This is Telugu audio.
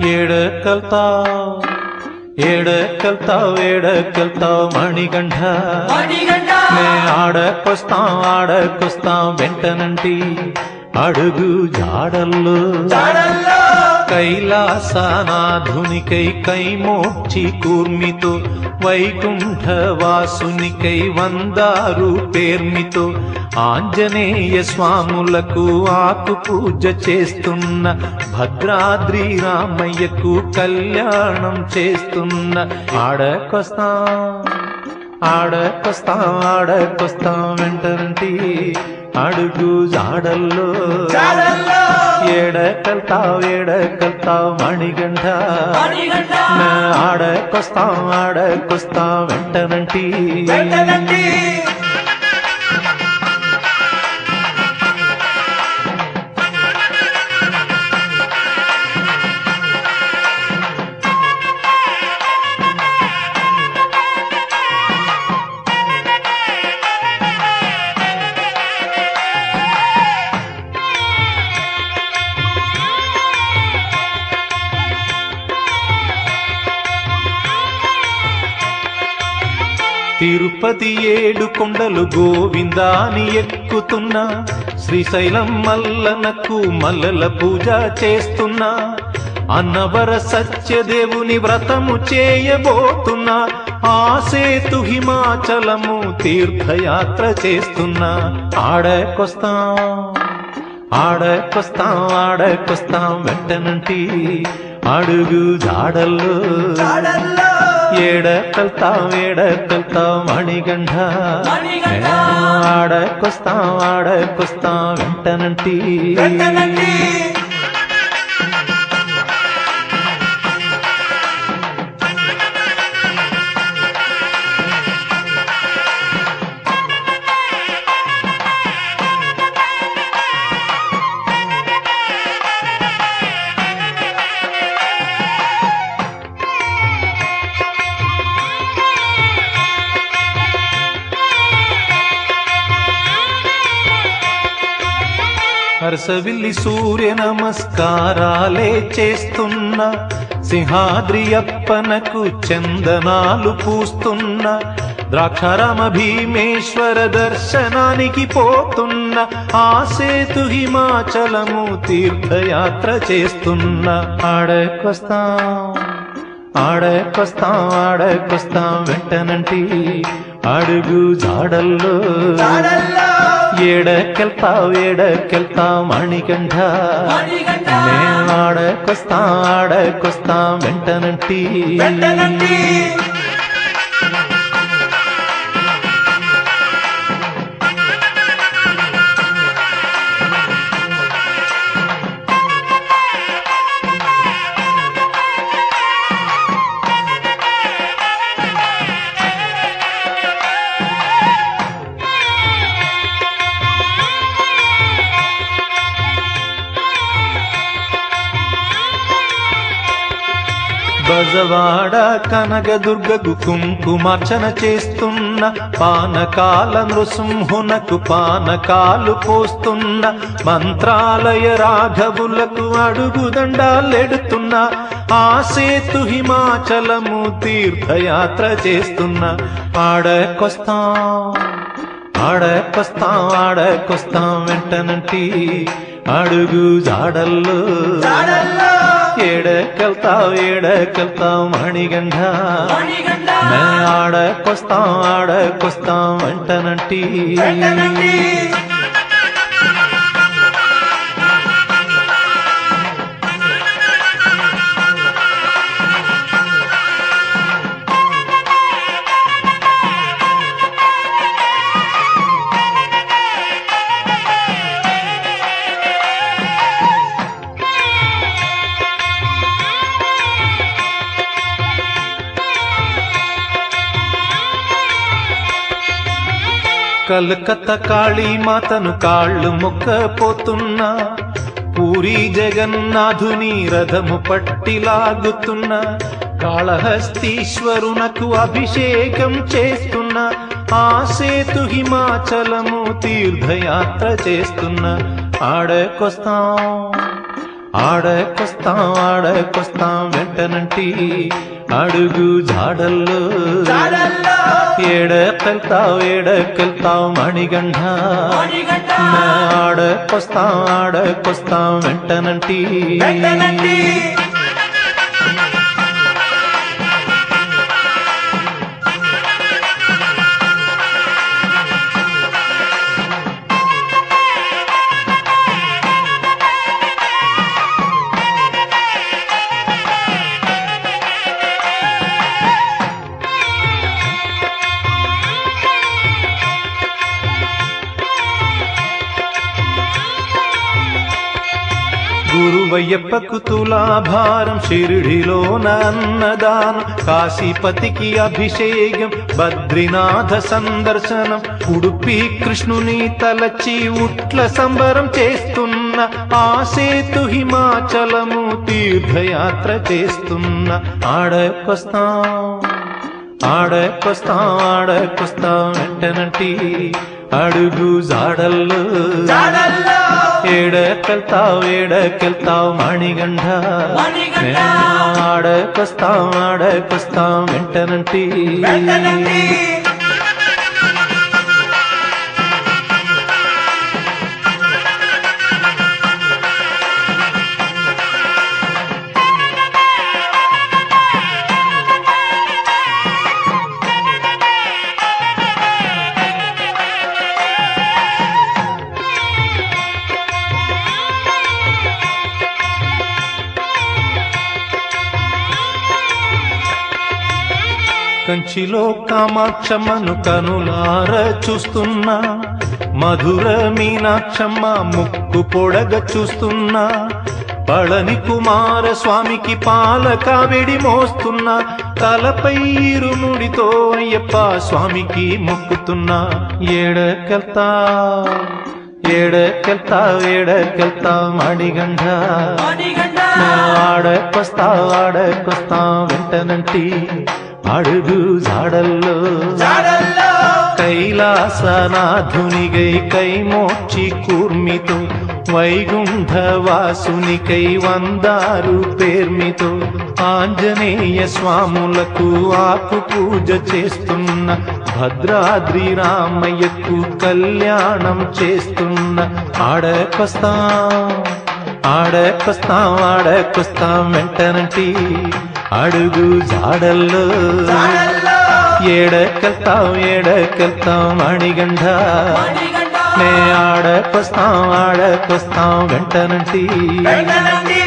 ఏడకెళ్తావు మణికంఠ నే ఆడకొస్తాం వెంటనంటి అడుగు జాడల్లో కైలాసనాధునికై కైమోక్షి కూర్మితో వైకుంఠవాసునికై వందారు పేర్మితో ఆంజనేయ స్వాములకు ఆకు పూజ చేస్తున్న భద్రాద్రి రామయ్యకు కళ్యాణం చేస్తున్న ఆడకొస్తాం వెంటనంటి అడుగు జాడల్లో ఏడకెళ్తావు మణికంఠ ఆడకొస్తాం వెంటనంటి తిరుపతి 7 కొండలు గోవిందాని ఎక్కుతున్నా శ్రీశైలం మల్లనకు మల్లల పూజ చేస్తున్నా అన్నవర సత్యదేవుని వ్రతము చేయబోతున్నా ఆ సేతు హిమాచలము తీర్థయాత్ర చేస్తున్నా ఆడకొస్తాం వెంటనంటి అడుగు జాడల్లో ఏడకెళ్తావు మణికంఠ ఆడకొస్తాం వెంటనంటి హర్షవిల్లి సూర్య నమస్కారాలే చేస్తున్న సింహాద్రి అప్పనకు చందనాలు పూస్తున్న ద్రాక్షారామ భీమేశ్వర దర్శనానికి పోతున్న ఆ సేతు హిమాచలము తీర్థయాత్ర చేస్తున్న ఆడకొస్తాం వెంటనంటి అడుగు జాడల్లో ఏడకెళ్తావు మణికంఠ నే ఆడకొస్తాం వెంటనంటి బజవాడ కనకదుర్గకు కుంకుమార్చన చేస్తున్న పానకాల నృసింహునకు పానకాలు పోస్తున్న మంత్రాలయ రాఘవులకు అడుగుదండాలెడుతున్న ఆ సేతు హిమాచలము తీర్థయాత్ర చేస్తున్న ఆడకొస్తాం వెంటనంటి అడుగు జాడల్లో ఏడకెళ్తావు మణికంఠ ఆడకొస్తాం వెంటనంటి కలకత్తా కాళీమాతను కాళ్ళు మొక్కపోతున్నా పూరి జగన్నాథుని రథము పట్టిలాగుతున్న కాళహస్తీశ్వరునకు అభిషేకం చేస్తున్న ఆ సేతు హిమాచలము తీర్థయాత్ర చేస్తున్న ఆడకొస్తాం వెంటనంటి అడుగు జాడల్లో ఏడకెళ్తావు మణిగండ ఆడకొస్తాం వెంటనంటి గురువయ్యప్పకు తులాభారం షిరిడిలోన అన్నదానం కాశీపతికి అభిషేకం బద్రీనాథ సందర్శనం ఉడుపి కృష్ణుని తలచి ఉట్ల సంబరం చేస్తున్న ఆ సేతు హిమాచలము తీర్థయాత్ర చేస్తున్న ఆడకొస్తాం వెంటనంటి అడుగు జాడల్లో ఏడకెళ్తావు మణిగండ ఆడకొస్తాం వెంటనంటి కంచిలో కామాక్షమ్మను కనులార చూస్తున్నా మధుర మీనాక్షమ్మ ముక్కు పొడగ చూస్తున్నా పళని కుమార స్వామికి పాల కావిడి మోస్తున్నా తలపై ఇరుముడితో అయ్యప్ప స్వామికి మొక్కుతున్నా ఏడకెళ్తావు మణిగండ ఆడకొస్తాం వెంటనంటి అడుగు జాడల్లో కైలాసనాథునిగై కైమోక్షి కూర్మితో వైగుంఠవాసునికై వందారు పేర్మితో ఆంజనేయ స్వాములకు ఆకు పూజ చేస్తున్న భద్రాద్రి రామయ్యకు కళ్యాణం చేస్తున్న ఆడకొస్తాం వెంటనంటి అడుగు జాడల్లో ఏడకెళ్తావు మణిగండ నే ఆడకొస్తాం వెంటనంటి